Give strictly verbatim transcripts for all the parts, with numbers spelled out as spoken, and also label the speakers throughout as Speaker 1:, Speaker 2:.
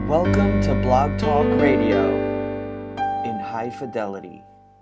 Speaker 1: Welcome to Blog Talk Radio in high fidelity.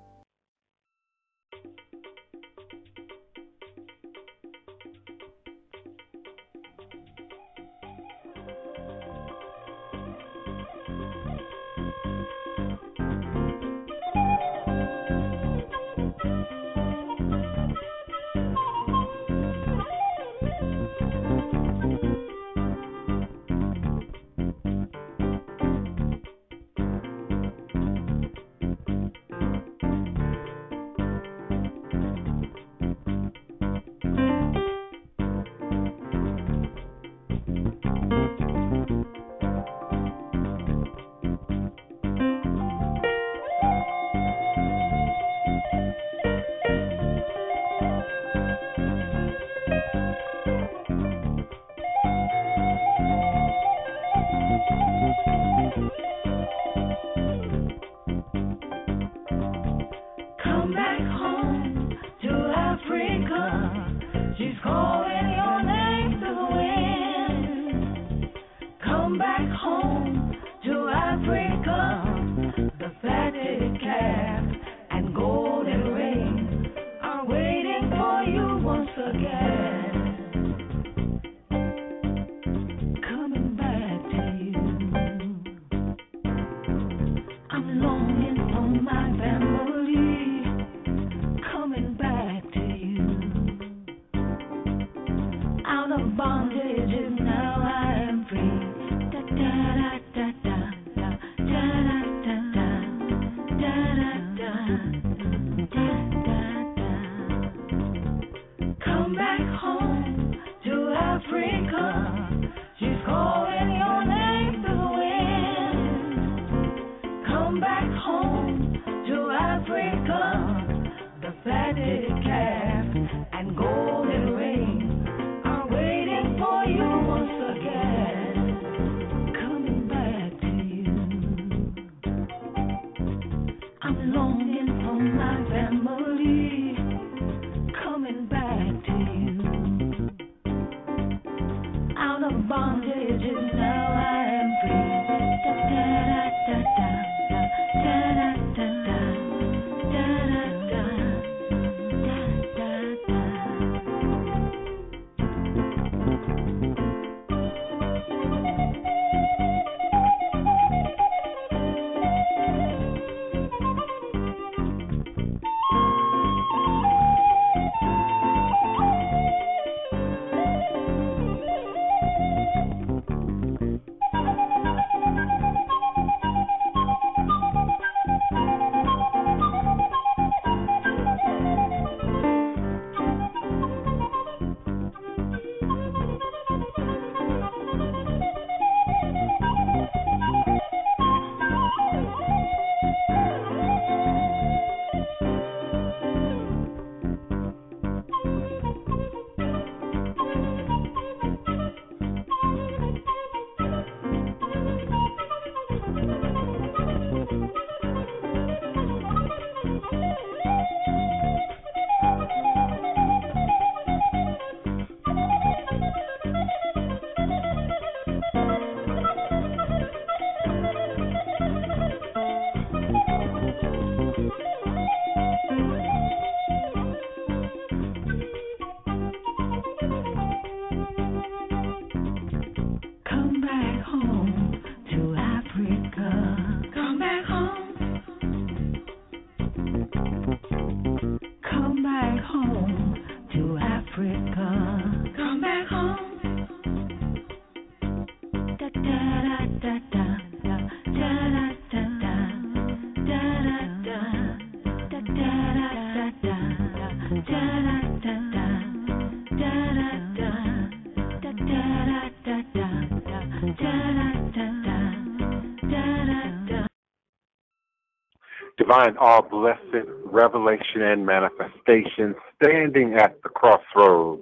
Speaker 2: Divine all blessed revelation and manifestation, standing at the crossroads.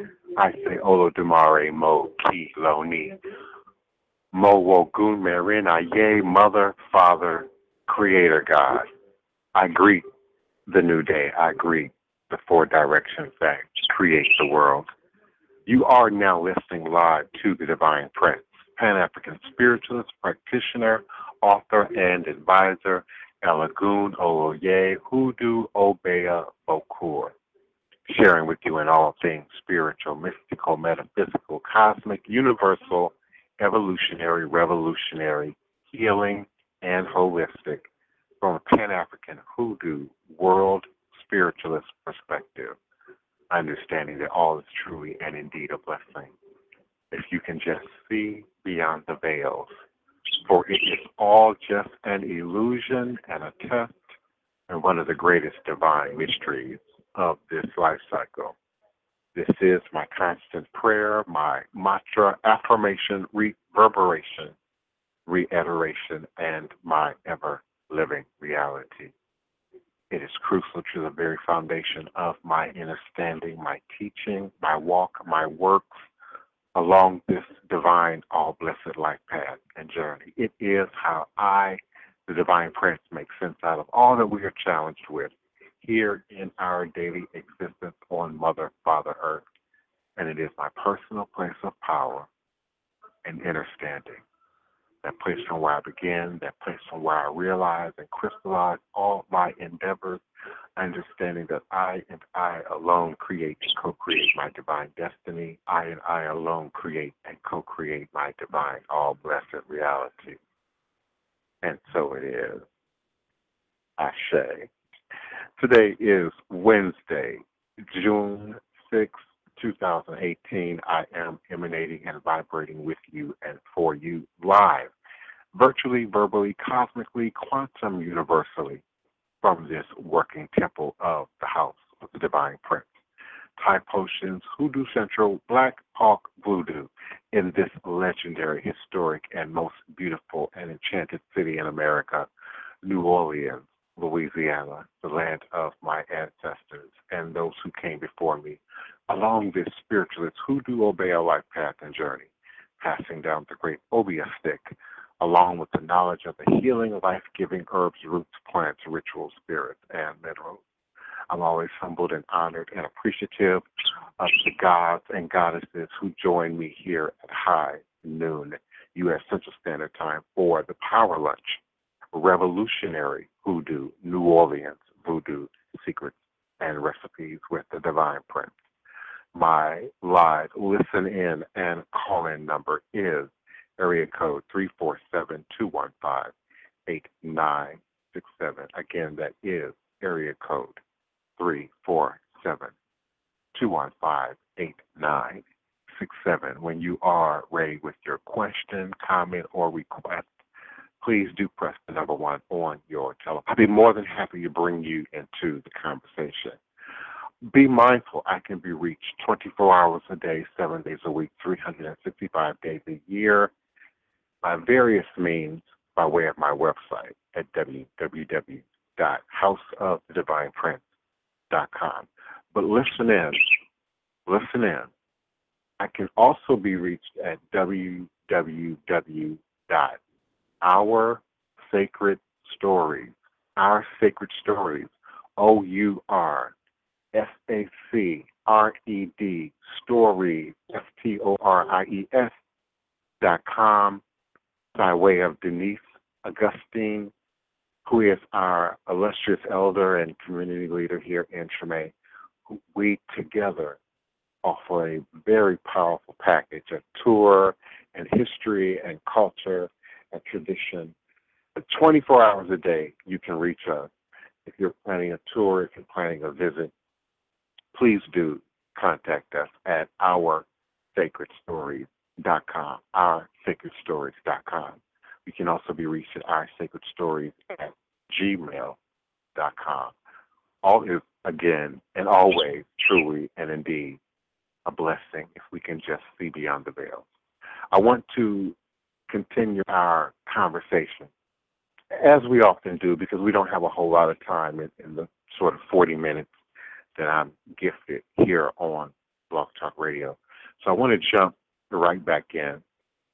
Speaker 2: I say Olodumare Mo Ki Lo Ni. Mo Wogun Merin Aye, Mother, Father, Creator God. I greet the new day. I greet the four directions that create the world. You are now listening live to the Divine Prince, Pan-African spiritualist, practitioner, author, and advisor, Elagun Oloye Hoodoo Obeah Bokur, sharing with you in all things spiritual, mystical, metaphysical, cosmic, universal, evolutionary, revolutionary, healing, and holistic from a Pan-African hoodoo world spiritualist perspective, understanding that all is truly and indeed a blessing. If you can just see beyond the veils, for it is all just an illusion and a test and one of the greatest divine mysteries of this life cycle. This is my constant prayer, my mantra, affirmation, reverberation, reiteration, and my ever-living reality. It is crucial to the very foundation of my understanding, my teaching, my walk, my works along this divine, all-blessed life path and journey. It is how I, the Divine Prince, make sense out of all that we are challenged with here in our daily existence on Mother, Father Earth. And it is my personal place of power and understanding. That place from where I begin, that place from where I realize and crystallize all my endeavors, understanding that I and I alone create and co-create my divine destiny. I and I alone create and co-create my divine, all-blessed reality. And so it is. Ashe. Today is Wednesday, June sixth, two thousand eighteen. I am emanating and vibrating with you and for you live, virtually, verbally, cosmically, quantum, universally, from this working temple of the House of the Divine Prince. Thai Potions, Hoodoo Central, Black Hawk Voodoo, in this legendary, historic, and most beautiful and enchanted city in America, New Orleans, Louisiana, the land of my ancestors and those who came before me, along this spiritualist Hoodoo Obeah life path and journey, passing down the great Obeah stick, along with the knowledge of the healing, life-giving herbs, roots, plants, rituals, spirits, and minerals. I'm always humbled and honored and appreciative of the gods and goddesses who join me here at high noon U S Central Standard Time for the Power Lunch, Revolutionary Hoodoo, New Orleans Voodoo Secrets and Recipes with the Divine Prince. My live listen in and call in number is area code three four seven, two one five, eight nine six seven. Again, that is area code three four seven, two one five, eight nine six seven. When you are ready with your question, comment, or request, please do press the number one on your telephone. I'd be more than happy to bring you into the conversation. Be mindful, I can be reached twenty-four hours a day, seven days a week, three hundred sixty-five days a year, by various means by way of my website at w w w dot house of the divine prince dot com. But listen in, listen in. I can also be reached at w w w dot our sacred stories, our sacred stories, O U R S A C R E D, stories, S T O R I E S dot com, by way of Denise Augustine, who is our illustrious elder and community leader here in Treme. We together offer a very powerful package of tour and history and culture and tradition. But twenty-four hours a day, you can reach us. If you're planning a tour, if you're planning a visit, please do contact us at our sacred stories dot com, our sacred stories dot com. We can also be reached at our sacred stories at gmail dot com. All is, again, and always, truly and indeed, a blessing if we can just see beyond the veil. I want to continue our conversation, as we often do, because we don't have a whole lot of time in, in the sort of forty minutes that I'm gifted here on Blog Talk Radio. So I want to jump right back in.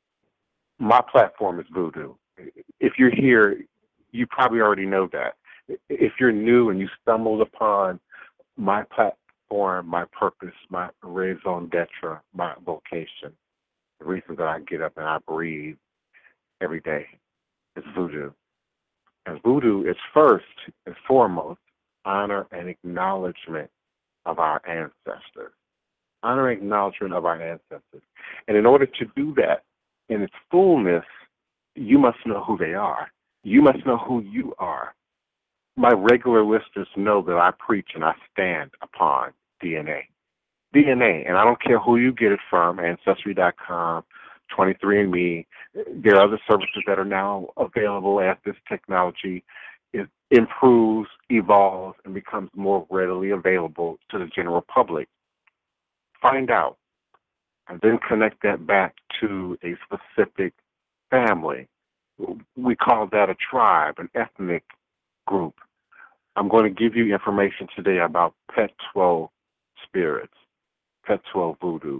Speaker 2: My platform is Voodoo. If you're here, you probably already know that. If you're new and you stumbled upon my platform, my purpose, my raison d'etre, my vocation, The reason that I get up and I breathe every day is voodoo. And voodoo is first and foremost honor and acknowledgement of our ancestors. Honor and acknowledgement of our ancestors. And in order to do that in its fullness, you must know who they are. You must know who you are. My regular listeners know that I preach and I stand upon D N A. D N A, and I don't care who you get it from, Ancestry dot com, twenty-three and me. There are other services that are now available as this technology is, improves, evolves, and becomes more readily available to the general public. Find out, and then connect that back to a specific family. We call that a tribe, an ethnic group. I'm going to give you information today about Petwo spirits, Petwo voodoo.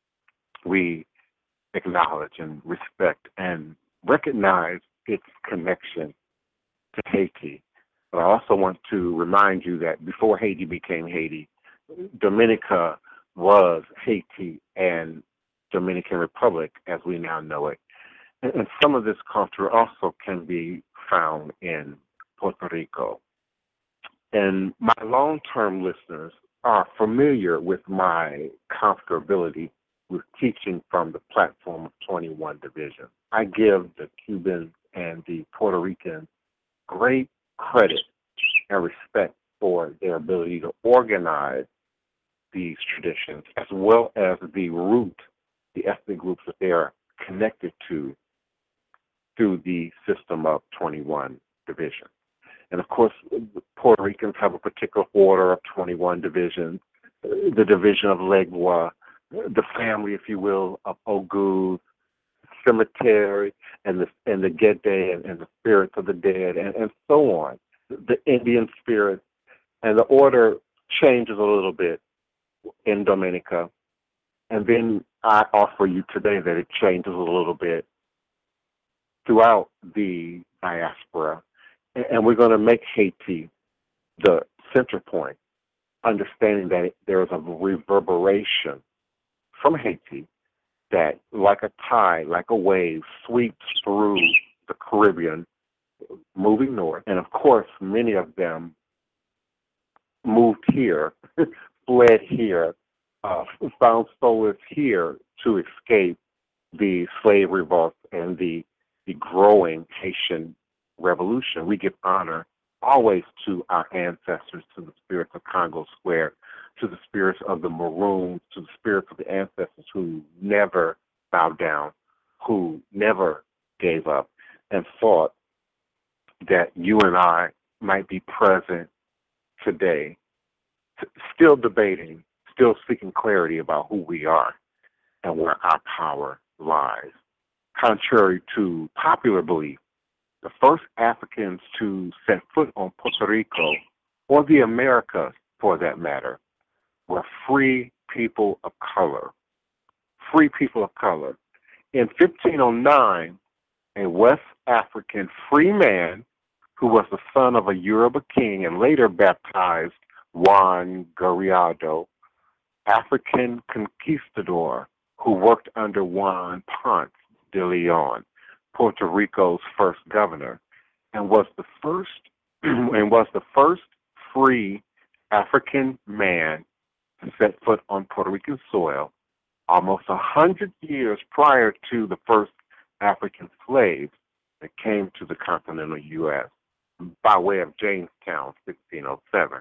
Speaker 2: We acknowledge and respect and recognize its connection to Haiti. But I also want to remind you that before Haiti became Haiti, Dominica was Haiti and Dominican Republic as we now know it. And, and some of this culture also can be found in Puerto Rico. And my long-term listeners are familiar with my comfortability with teaching from the platform of twenty-one Division. I give the Cubans and the Puerto Ricans great credit and respect for their ability to organize these traditions, as well as the root, the ethnic groups that they are connected to through the system of twenty-one Division. And of course, Puerto Ricans have a particular order of twenty-one divisions, the division of Legua, the family, if you will, of Ogus, cemetery, and the and the Gede and, and the spirits of the dead, and, and so on, the Indian spirits. And the order changes a little bit in Dominica. And then I offer you today that it changes a little bit throughout the diaspora. And we're going to make Haiti the center point, understanding that there is a reverberation from Haiti that, like a tide, like a wave, sweeps through the Caribbean, moving north. And of course, many of them moved here, fled here, uh, found solace here to escape the slave revolt and the, the growing Haitian revolution. We give honor always to our ancestors, to the spirits of Congo Square, to the spirits of the Maroons, to the spirits of the ancestors who never bowed down, who never gave up, and thought that you and I might be present today, still debating, still seeking clarity about who we are and where our power lies. Contrary to popular belief, the first Africans to set foot on Puerto Rico, or the Americas for that matter, were free people of color. Free people of color. In fifteen oh nine, a West African free man who was the son of a Yoruba king and later baptized Juan Gariado, African conquistador who worked under Juan Ponce de Leon, Puerto Rico's first governor, and was the first and was the first free African man to set foot on Puerto Rican soil almost a hundred years prior to the first African slaves that came to the continental U S by way of Jamestown, sixteen oh seven.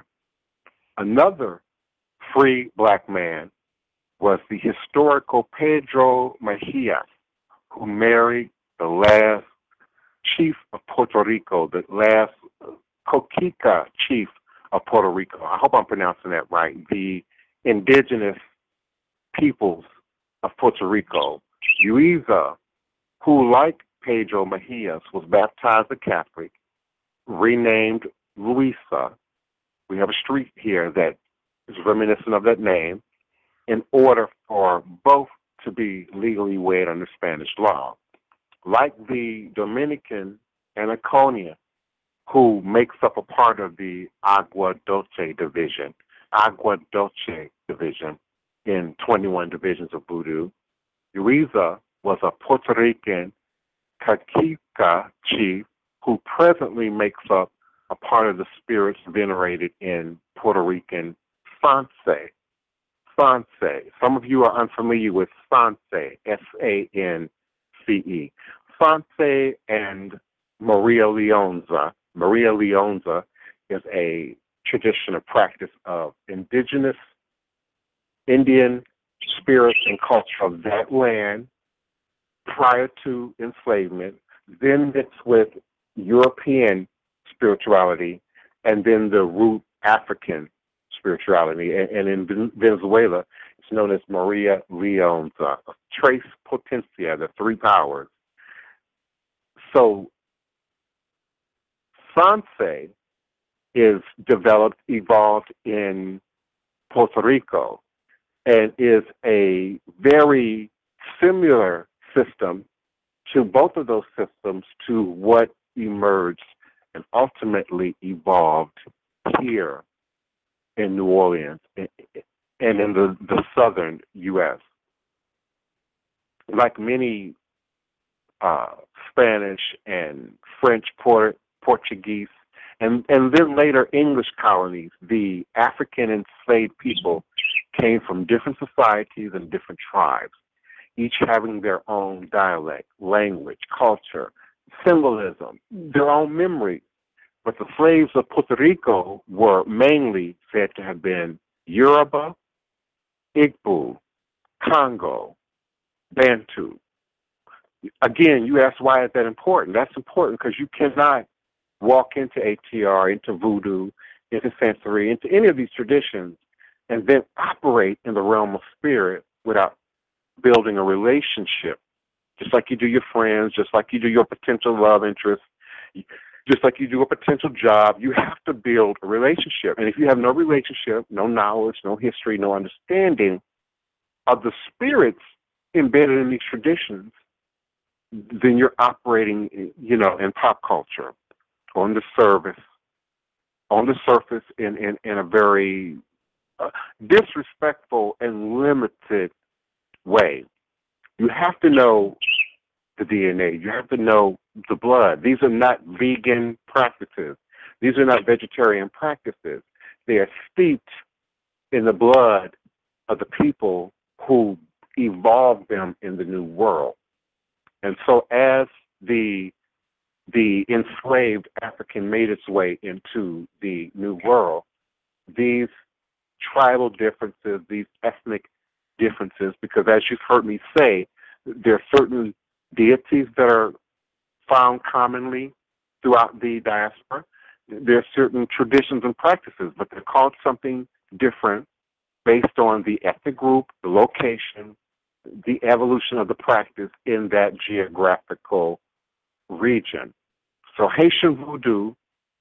Speaker 2: Another free black man was the historical Pedro Mejia, who married the last chief of Puerto Rico, the last Coquica chief of Puerto Rico. I hope I'm pronouncing that right. The indigenous peoples of Puerto Rico. Luisa, who, like Pedro Mejia, was baptized a Catholic, renamed Luisa. We have a street here that is reminiscent of that name, in order for both to be legally wed under Spanish law. Like the Dominican Anaconia, who makes up a part of the Agua Dulce division, Agua Dulce division in twenty-one divisions of Voodoo, Uriza was a Puerto Rican Cacique chief who presently makes up a part of the spirits venerated in Puerto Rican Sanse. Sanse. Some of you are unfamiliar with Sanse, S A N C E. Sanse and Maria Leonza. Maria Leonza is a tradition or practice of indigenous Indian spirits and culture of that land prior to enslavement, then mixed with European spirituality, and then the root African spirituality. And, and in Venezuela, it's known as Maria Leonza, Tres Potencia, the three powers. So Sanse is developed, evolved in Puerto Rico, and is a very similar system to both of those systems to what emerged and ultimately evolved here in New Orleans and in the, the southern U S. Like many uh, Spanish and French, Port- Portuguese, and, and then later English colonies, the African enslaved people came from different societies and different tribes, each having their own dialect, language, culture, symbolism, their own memory. But the slaves of Puerto Rico were mainly said to have been Yoruba, Igbo, Congo, Bantu. Again, you ask why is that important? That's important because you cannot walk into A T R, into voodoo, into sensory, into any of these traditions, and then operate in the realm of spirit without building a relationship, just like you do your friends, just like you do your potential love interest, just like you do a potential job. You have to build a relationship. And if you have no relationship, no knowledge, no history, no understanding of the spirits embedded in these traditions, then you're operating, you know, in pop culture, on the surface, on the surface in, in, in a very uh, disrespectful and limited way. You have to know the D N A. You have to know the blood. These are not vegan practices. These are not vegetarian practices. They are steeped in the blood of the people who evolved them in the New World. And so as the the enslaved African made its way into the New World, these tribal differences, these ethnic differences, because as you've heard me say, there are certain deities that are found commonly throughout the diaspora. There are certain traditions and practices, but they're called something different based on the ethnic group, the location, the evolution of the practice in that geographical region. So Haitian Voodoo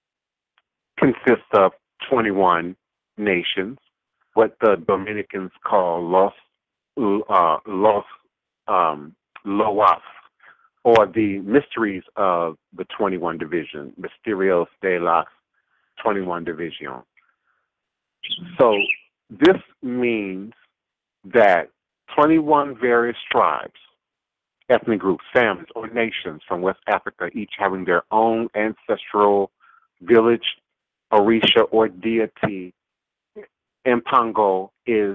Speaker 2: consists of twenty-one nations, what the Dominicans call Los uh, Los um, Loas, or the mysteries of the twenty-one division, Mysterios de las twenty-one Division. So this means that twenty-one various tribes, ethnic groups, families, or nations from West Africa, each having their own ancestral village, orisha, or deity, Mpango is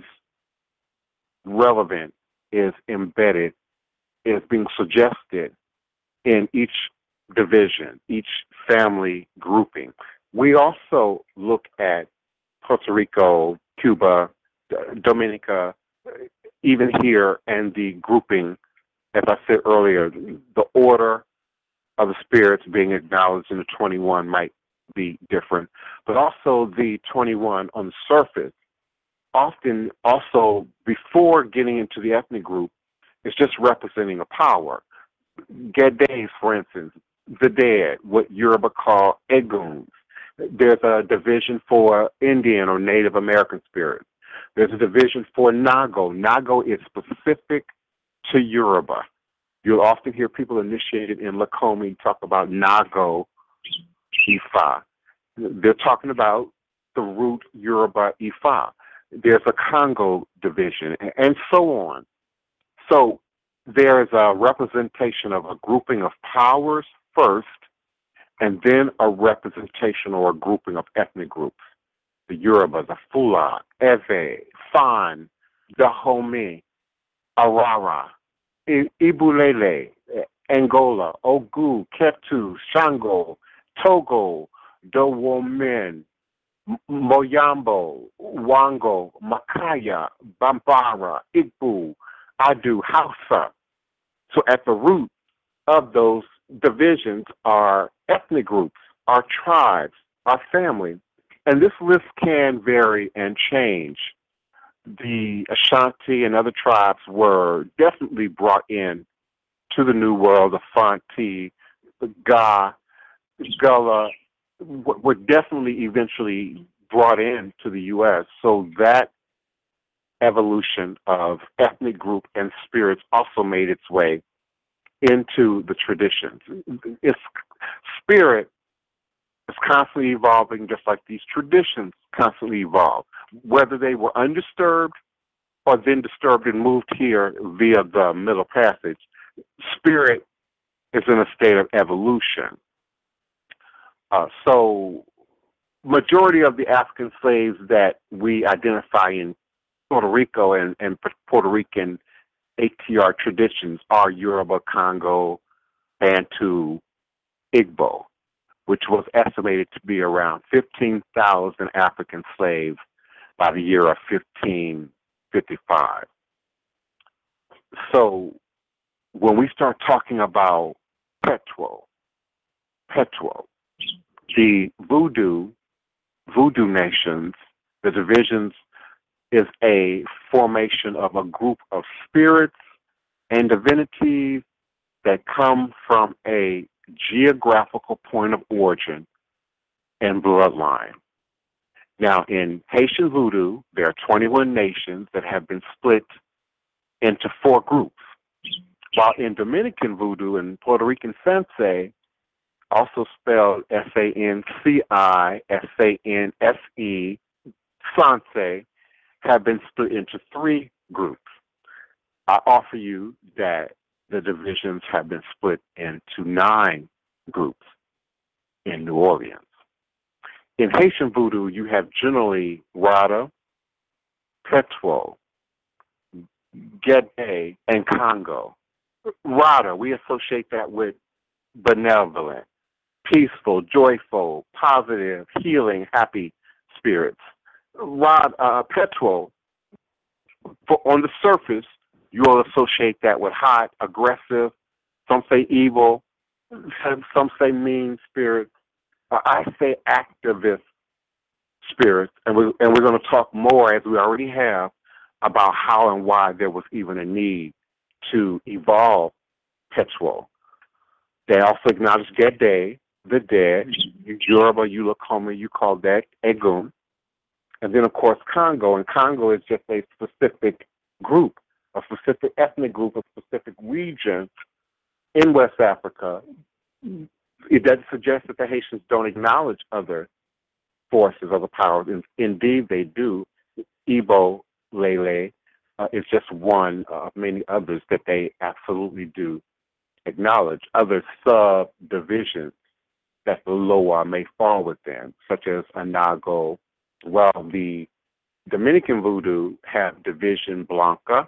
Speaker 2: relevant, is embedded, is being suggested in each division, each family grouping. We also look at Puerto Rico, Cuba, Dominica, even here, and the grouping, as I said earlier, the order of the spirits being acknowledged in the twenty-one might be different, but also the twenty-one on the surface, often also before getting into the ethnic group, is just representing a power. Gedes, for instance, the dead, what Yoruba call Eguns. There's a division for Indian or Native American spirits. There's a division for Nago. Nago is specific to Yoruba. You'll often hear people initiated in Lakomi talk about Nago Ifa. They're talking about the root Yoruba Ifa. There's a Congo division, and so on. So there is a representation of a grouping of powers first, and then a representation or a grouping of ethnic groups. The Yoruba, the Fula, Ewe, Fan, Dahomey, Arara, I- Ibulele, Angola, Ogu, Ketu, Shango, Togo, Dowomin, M- Moyambo, Wango, Makaya, Bambara, Igbo, Adu, Hausa. So at the root of those divisions are ethnic groups, are tribes, are families. And this list can vary and change. The Ashanti and other tribes were definitely brought in to the New World. The Fanti, the Ga, Gullah w- were definitely eventually brought in to the U S. So that evolution of ethnic group and spirits also made its way into the traditions. Its spirit is constantly evolving, just like these traditions constantly evolve. Whether they were undisturbed or then disturbed and moved here via the Middle Passage, spirit is in a state of evolution. Uh, so, majority of the African slaves that we identify in Puerto Rico and, and Puerto Rican A T R traditions are Yoruba, Congo, Bantu, Igbo, which was estimated to be around fifteen thousand African slaves by the year of fifteen fifty-five. So when we start talking about Petwo, Petwo, the voodoo, voodoo nations, the divisions is a formation of a group of spirits and divinities that come from a geographical point of origin and bloodline. Now, in Haitian voodoo, there are twenty-one nations that have been split into four groups, while in Dominican voodoo and Puerto Rican Sanse, also spelled S A N C I, S A N S E, Sanse, have been split into three groups. I offer you that the divisions have been split into nine groups in New Orleans. In Haitian voodoo, you have generally Rada, Petwo, Gede, and Congo. Rada, we associate that with benevolent, peaceful, joyful, positive, healing, happy spirits. Rod, uh, Petwo, for, on the surface, you'll associate that with hot, aggressive, some say evil, some say mean spirits. Uh, I say activist spirits, and, we, and we're going to talk more, as we already have, about how and why there was even a need to evolve Petwo. They also acknowledge Gede, the dead. Yoruba, Ulakoma, you call that Egun. And then, of course, Congo. And Congo is just a specific group, a specific ethnic group, a specific region in West Africa. It doesn't suggest that the Haitians don't acknowledge other forces, other powers. Indeed, they do. Igbo, Lele, uh, is just one of many others that they absolutely do acknowledge. Other subdivisions that the Loa may fall within, such as Anago. Well, the Dominican voodoo have Division Blanca,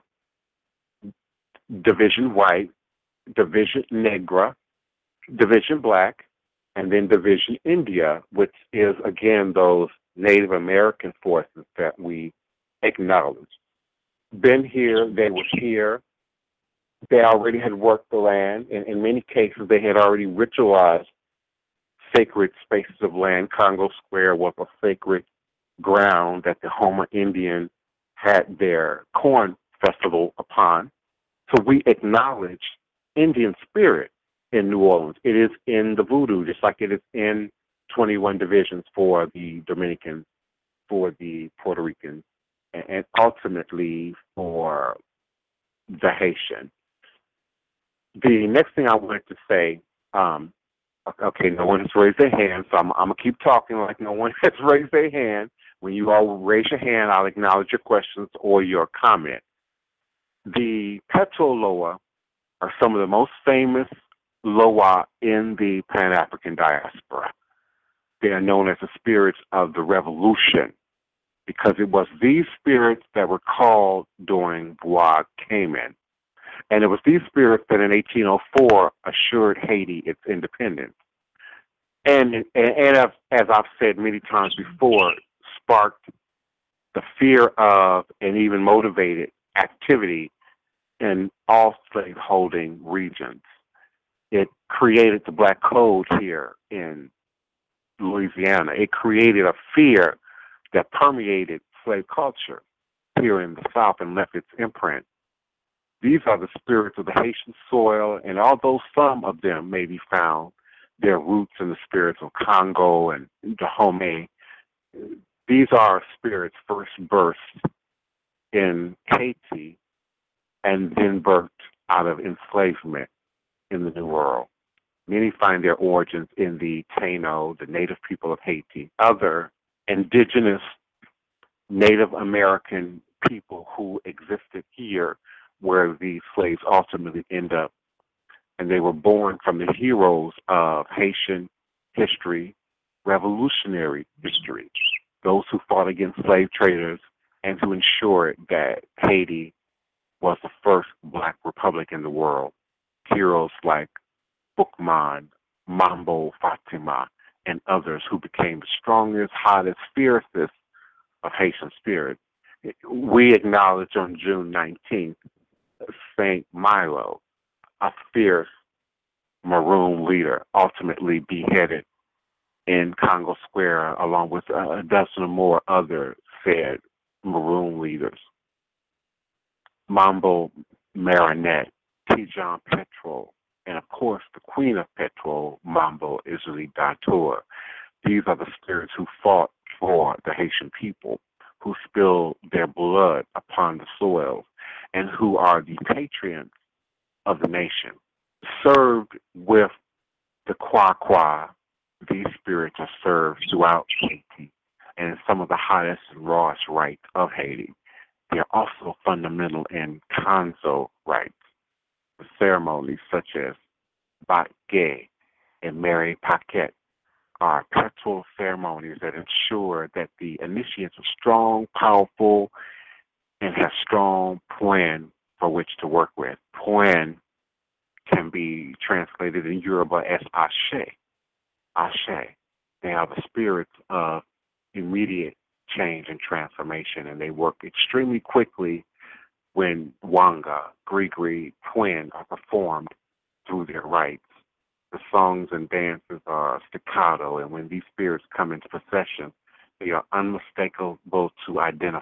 Speaker 2: Division White, Division Negra, Division Black, and then Division India, which is, again, those Native American forces that we acknowledge. Been here, they were here. They already had worked the land. In, in many cases, they had already ritualized sacred spaces of land. Congo Square was a sacred ground that the Houma Indian had their corn festival upon. So we acknowledge Indian spirit in New Orleans. It is in the voodoo, just like it is in twenty-one divisions for the Dominican, for the Puerto Rican, and, and ultimately for the Haitian. The next thing I wanted to say, um, okay, no one has raised their hand, so I'm, I'm going to keep talking like no one has raised their hand. When you all raise your hand, I'll acknowledge your questions or your comment. The Petwo Loa are some of the most famous Loa in the Pan-African diaspora. They are known as the spirits of the revolution because it was these spirits that were called during Bois Cayman. And it was these spirits that in eighteen oh four assured Haiti its independence. And, and, and as, as I've said many times before, sparked the fear of and even motivated activity in all slave-holding regions. It created the Black Code here in Louisiana. It created a fear that permeated slave culture here in the South and left its imprint. These are the spirits of the Haitian soil, and although some of them may be found, their roots in the spirits of Congo and Dahomey, these are spirits first burst in Haiti and then birthed out of enslavement in the New World. Many find their origins in the Taino, the native people of Haiti, other indigenous Native American people who existed here where the slaves ultimately end up. And they were born from the heroes of Haitian history, revolutionary history, those who fought against slave traders and who ensured that Haiti was the first Black republic in the world. Heroes like Boukman, Mambo Fatima, and others who became the strongest, hottest, fiercest of Haitian spirit. We acknowledge on June nineteenth Saint Milo, a fierce Maroon leader, ultimately beheaded in Congo Square, along with a dozen or more other said Maroon leaders. Mambo Marinette, Tijan Petrol, and of course the Queen of Petrol, Mambo Israeli Dator. These are the spirits who fought for the Haitian people, who spilled their blood upon the soil, and who are the patriots of the nation. Served with the Kwa Kwa, these spirits are served throughout Haiti and in some of the hottest and rawest rites of Haiti. They are also fundamental in Kanzo rites, the ceremonies such as Bat Gay and Mary Paquette are perpetual ceremonies that ensure that the initiates are strong, powerful, and have strong plan for which to work with. Plan can be translated in Yoruba as Ashe. Ashe. They are the spirits of immediate change and transformation, and they work extremely quickly when Wanga, Grigri, Twin are performed through their rites. The songs and dances are staccato, and when these spirits come into procession, they are unmistakable to identify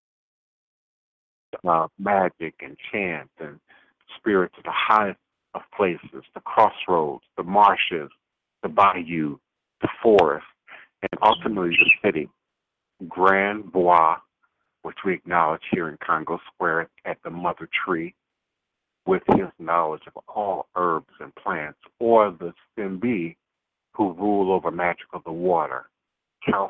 Speaker 2: uh, magic and chant and spirits of the highest of places, the crossroads, the marshes, the bayou, the forest, and ultimately the city. Grand Bois, which we acknowledge here in Congo Square at the Mother Tree, with his knowledge of all herbs and plants, or the Simbi, who rule over magic of the water. How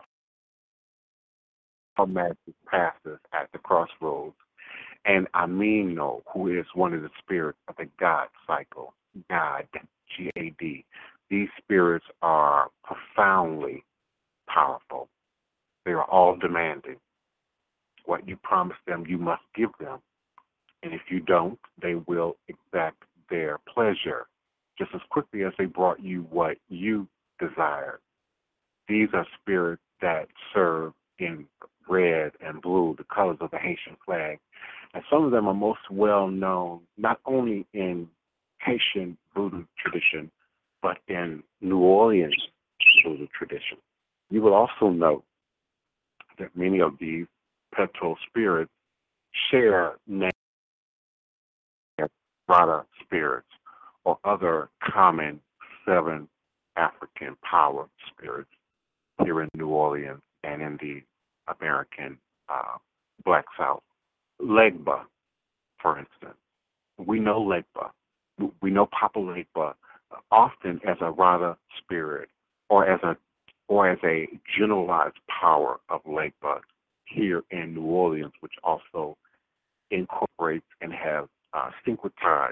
Speaker 2: magic passes at the crossroads. And Amino, who is one of the spirits of the God cycle, God, G A D. These spirits are profoundly powerful. They are all demanding. What you promise them, you must give them. And if you don't, they will exact their pleasure just as quickly as they brought you what you desired. These are spirits that serve in red and blue, the colors of the Haitian flag. And some of them are most well known, not only in Haitian voodoo tradition, but in New Orleans voodoo tradition. You will also note that many of these petrol spirits share names as Rada spirits or other common seven African power spirits here in New Orleans and in the American uh, Black South. Legba, for instance. We know Legba. We know Papa Legba often as a Rada spirit or as a or as a generalized power of Legba here in New Orleans, which also incorporates and has uh, syncretized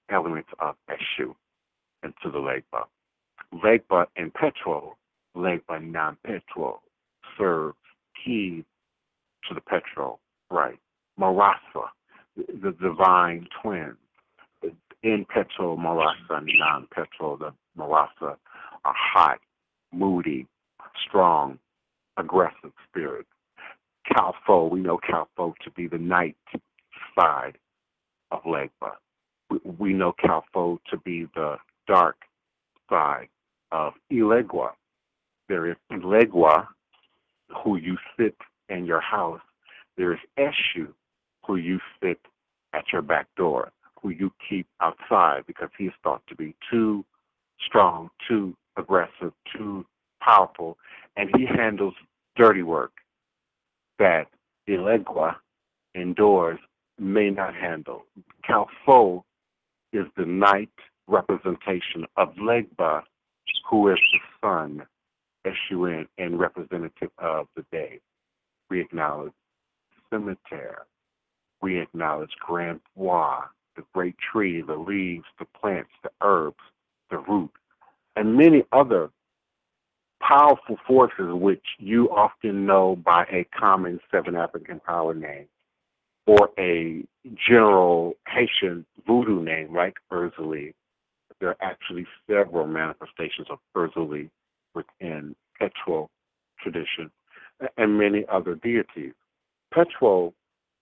Speaker 2: elements of Eshu into the Legba. Legba and petrol, Legba non-petrol, serves key to the petrol, right? Marasa, the divine twin. In petrol, Marasa, non-petrol, the Marasa are hot, moody, strong, aggressive spirit. Kalfo, we know Kalfo to be the night side of Legba. We, we know Kalfo to be the dark side of Ilegwa. There is Ilegwa, who you sit in your house. There is Eshu, who you sit at your back door, who you keep outside because he is thought to be too strong, too aggressive, too powerful, and he handles dirty work that Ilegwa indoors may not handle. Kalfo is the night representation of Legba, who is the sun, Eshuin, and representative of the day. We acknowledge cemetery. We acknowledge Grand Bois, the great tree, the leaves, the plants, the herbs, the root, and many other powerful forces which you often know by a common seven African power name or a general Haitian voodoo name like Urzuli. There are actually several manifestations of Urzuli within Petrol tradition and many other deities. Petrol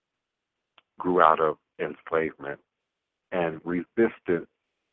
Speaker 2: grew out of enslavement and resistance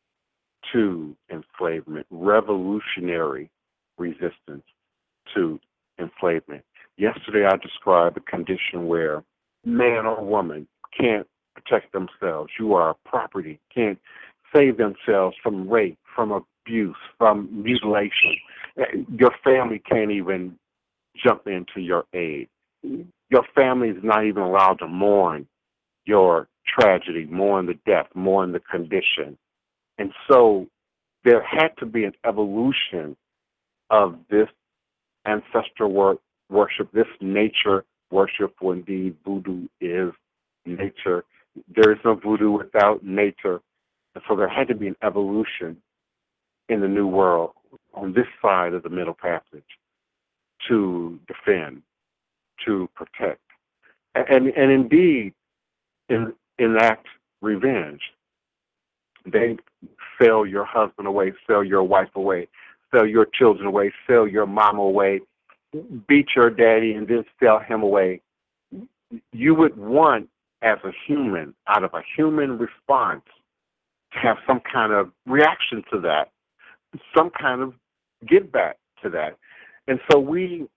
Speaker 2: to enslavement, revolutionary resistance to enslavement. Yesterday I described a condition where man or woman can't protect themselves. You are property, can't save themselves from rape, from abuse, from mutilation. Your family can't even jump into your aid. Your family is not even allowed to mourn your tragedy, mourn the death, mourn the condition. And so there had to be an evolution of this ancestral work, worship, this nature worship, for indeed voodoo is nature. There is no voodoo without nature. And so there had to be an evolution in the New World on this side of the Middle Passage to defend, to protect, and and indeed in, enact revenge. They sell your husband away, sell your wife away, sell your children away, sell your mama away, beat your daddy and then sell him away. You would want, as a human, out of a human response, to have some kind of reaction to that, some kind of give back to that. And so we,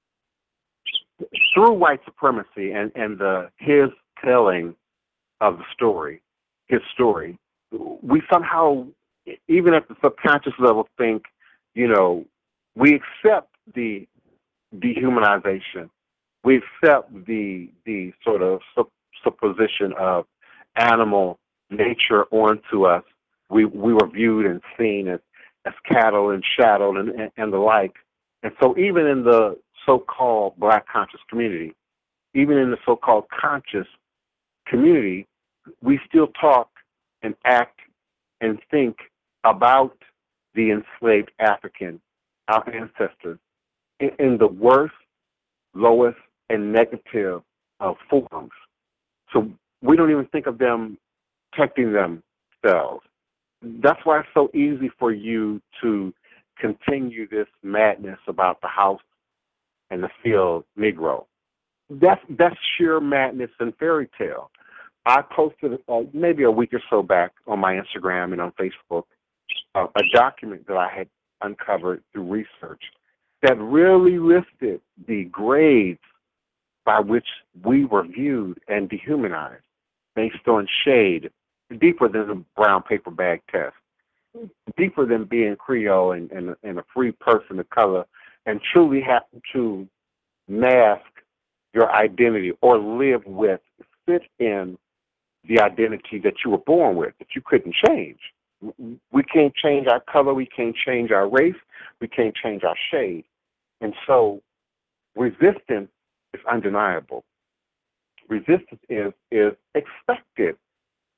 Speaker 2: through white supremacy and, and the his telling of the story, his story, we somehow, even at the subconscious level, think, you know, we accept the dehumanization. We accept the the sort of sup- supposition of animal nature onto us. We we were viewed and seen as, as cattle and shadowed and, and, and the like. And so even in the so-called Black conscious community, even in the so-called conscious community, we still talk and act and think about the enslaved African, our ancestors, in, in the worst, lowest, and negative of forms. So we don't even think of them protecting themselves. That's why it's so easy for you to continue this madness about the house and the field Negro. That's, that's sheer madness and fairy tale. I posted uh, maybe a week or so back on my Instagram and on Facebook uh, a document that I had uncovered through research that really listed the grades by which we were viewed and dehumanized based on shade, deeper than the brown paper bag test, deeper than being Creole and, and, and a free person of color, and truly having to mask your identity or live with, fit in the identity that you were born with, that you couldn't change. We can't change our color, we can't change our race, we can't change our shade. And so resistance is undeniable. Resistance is, is expected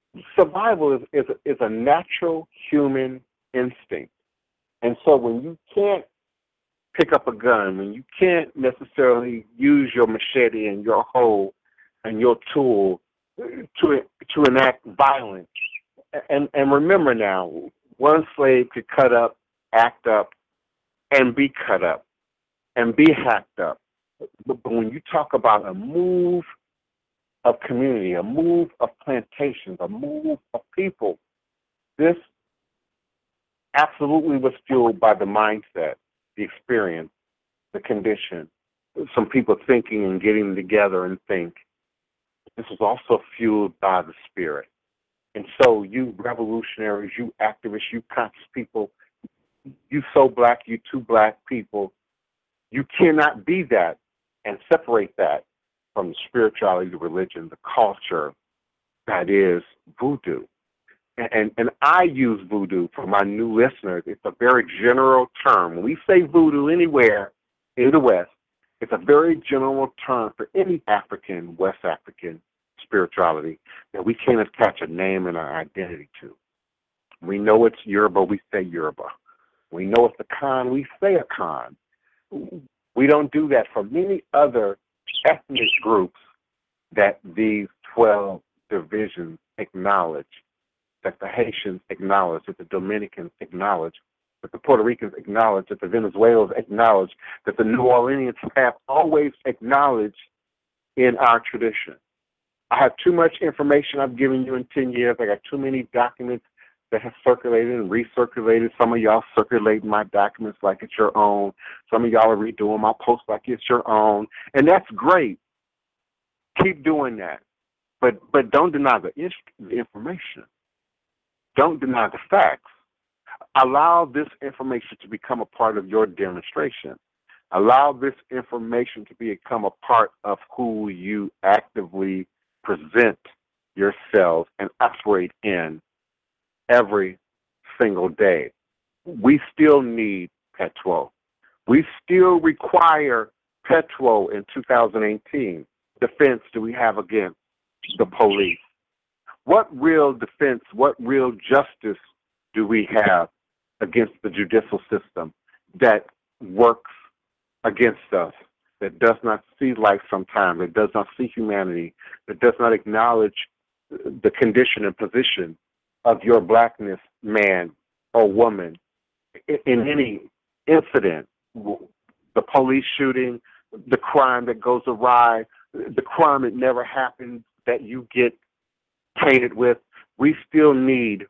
Speaker 2: Survival is, is, is a natural human instinct. And so when you can't pick up a gun, when you can't necessarily use your machete and your hoe and your tool to to enact violence, and, and remember now, one slave could cut up, act up, and be cut up, and be hacked up. But, but when you talk about a move of community, a move of plantations, a move of people, this absolutely was fueled by the mindset, the experience, the condition, some people thinking and getting together and think. This was also fueled by the spirit. And so you revolutionaries, you activists, you conscious people, you so black, you two black people, you cannot be that and separate that from the spirituality, the religion, the culture that is voodoo. And, and, and I use voodoo for my new listeners. It's a very general term. When we say voodoo anywhere in the West, it's a very general term for any African, West African spirituality that we can't attach a name and an identity to. We know it's Yoruba, we say Yoruba. We know it's a Khan, we say a Khan. We don't do that for many other ethnic groups that these twelve divisions acknowledge, that the Haitians acknowledge, that the Dominicans acknowledge, that the Puerto Ricans acknowledge, that the Venezuelans acknowledge, that the New Orleanians have always acknowledged in our tradition. I have too much information I've given you in ten years. I got too many documents that have circulated and recirculated. Some of y'all circulating my documents like it's your own. Some of y'all are redoing my posts like it's your own. And that's great. Keep doing that. But but don't deny the, the information. Don't deny the facts. Allow this information to become a part of your demonstration. Allow this information to become a part of who you actively present yourselves and operate in every single day. We still need Petro. We still require Petro in two thousand eighteen. Defense do we have against the police? What real defense, what real justice do we have against the judicial system that works against us, that does not see life sometimes, that does not see humanity, that does not acknowledge the condition and position of your blackness, man or woman, in any incident, the police shooting, the crime that goes awry, the crime that never happened that you get painted with, we still need,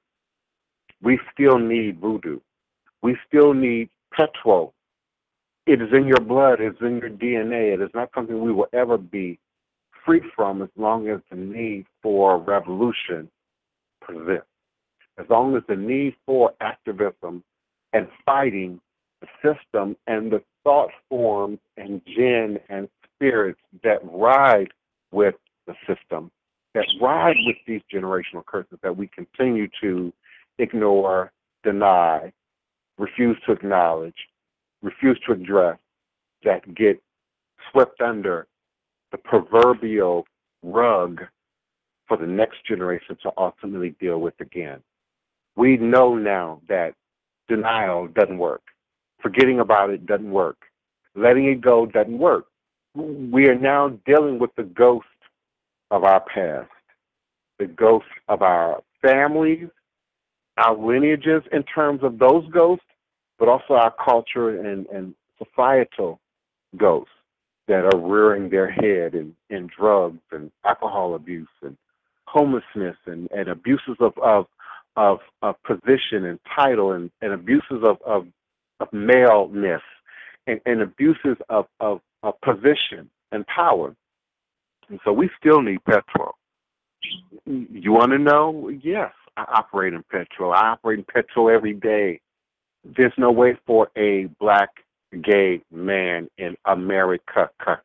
Speaker 2: we still need voodoo. We still need Petro. It is in your blood, it's in your D N A. It is not something we will ever be free from as long as the need for revolution persists. As long as the need for activism and fighting the system and the thought forms and jinn and spirits that ride with the system, that ride with these generational curses that we continue to ignore, deny, refuse to acknowledge, refuse to address, that get swept under the proverbial rug for the next generation to ultimately deal with again. We know now that denial doesn't work. Forgetting about it doesn't work. Letting it go doesn't work. We are now dealing with the ghost of our past, the ghost of our families, our lineages in terms of those ghosts, but also our culture and, and societal ghosts that are rearing their head in, in drugs and alcohol abuse and homelessness and, and abuses of, of Of, of position and title and, and abuses of, of, of maleness and, and abuses of, of, of position and power. And so we still need Petro. You want to know? Yes, I operate in Petro. I operate in Petro every day. There's no way for a black gay man in America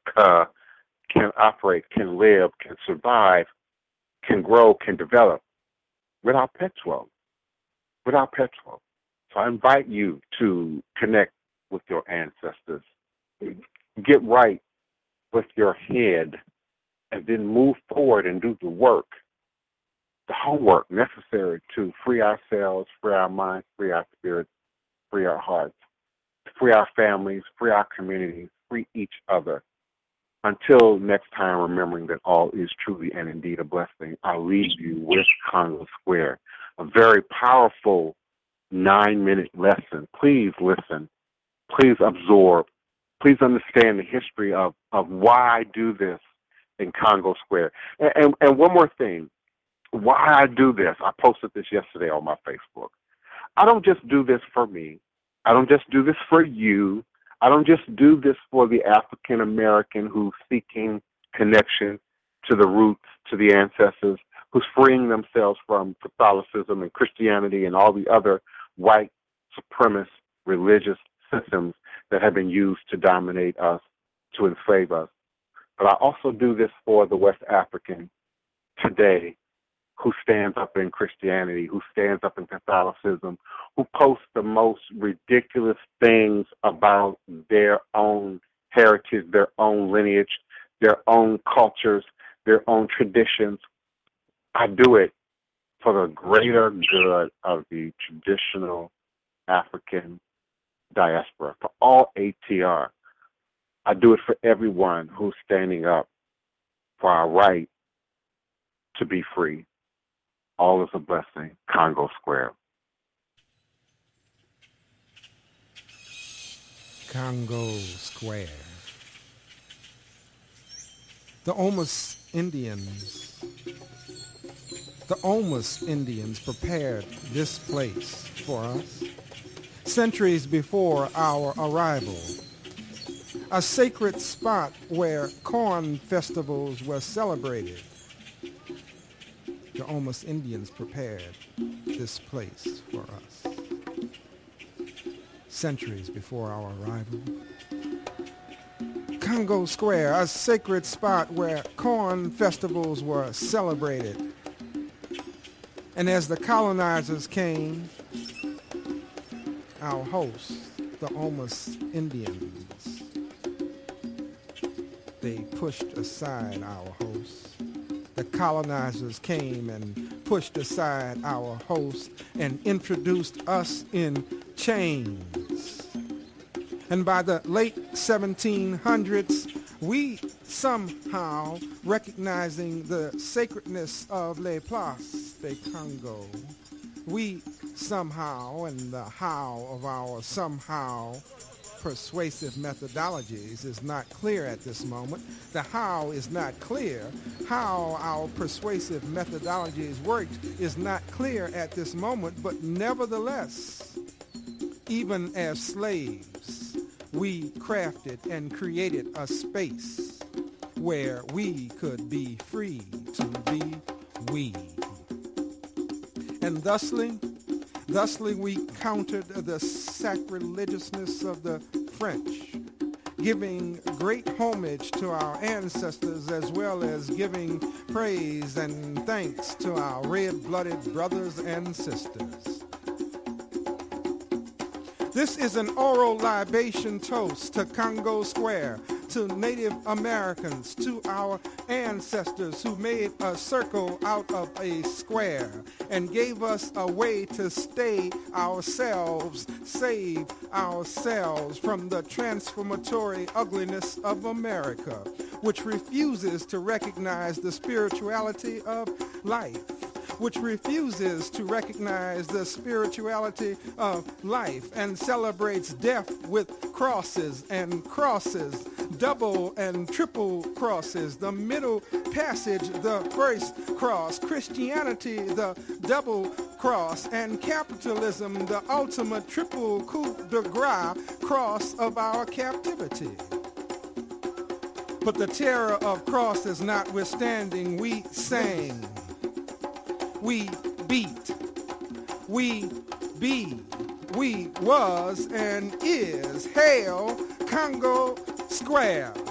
Speaker 2: can operate, can live, can survive, can grow, can develop without Petro, without Petro. So I invite you to connect with your ancestors, get right with your head, and then move forward and do the work the homework necessary to free ourselves, free our minds, free our spirits, free our hearts, free our families, free our communities, free each other. Until next time, remembering that all is truly and indeed a blessing, I'll leave you with Congo Square, a very powerful nine-minute lesson. Please listen. Please absorb. Please understand the history of, of why I do this in Congo Square. And, and, and one more thing, why I do this. I posted this yesterday on my Facebook. I don't just do this for me. I don't just do this for you. I don't just do this for the African American who's seeking connection to the roots, to the ancestors, who's freeing themselves from Catholicism and Christianity and all the other white supremacist religious systems that have been used to dominate us, to enslave us. But I also do this for the West African today who stands up in Christianity, who stands up in Catholicism, who posts the most ridiculous things about their own heritage, their own lineage, their own cultures, their own traditions. I do it for the greater good of the traditional African diaspora, for all A T R. I do it for everyone who's standing up for our right to be free. All is a blessing. Congo Square.
Speaker 3: Congo Square. The Omas Indians, the Omas Indians prepared this place for us centuries before our arrival. A sacred spot where corn festivals were celebrated. The Omas Indians prepared this place for us centuries before our arrival. Congo Square, a sacred spot where corn festivals were celebrated. And as the colonizers came, our hosts, the Omas Indians, they pushed aside our hosts. The colonizers came and pushed aside our host and introduced us in chains. And by the late seventeen hundreds, we somehow, recognizing the sacredness of Les Places de Congo, we somehow, and the how of our somehow persuasive methodologies is not clear at this moment. The how is not clear. How our persuasive methodologies worked is not clear at this moment, but nevertheless, even as slaves, we crafted and created a space where we could be free to be we. And thusly, Thusly, we countered the sacrilegiousness of the French, giving great homage to our ancestors as well as giving praise and thanks to our red-blooded brothers and sisters. This is an oral libation toast to Congo Square, to Native Americans, to our ancestors who made a circle out of a square and gave us a way to stay ourselves, save ourselves from the transformatory ugliness of America, which refuses to recognize the spirituality of life, which refuses to recognize the spirituality of life and celebrates death with crosses and crosses, double and triple crosses, the middle passage, the first cross, Christianity, the double cross, and capitalism, the ultimate triple coup de grace cross of our captivity. But the terror of crosses notwithstanding, we sang, we beat, we be, we was and is. Hail Congo Square.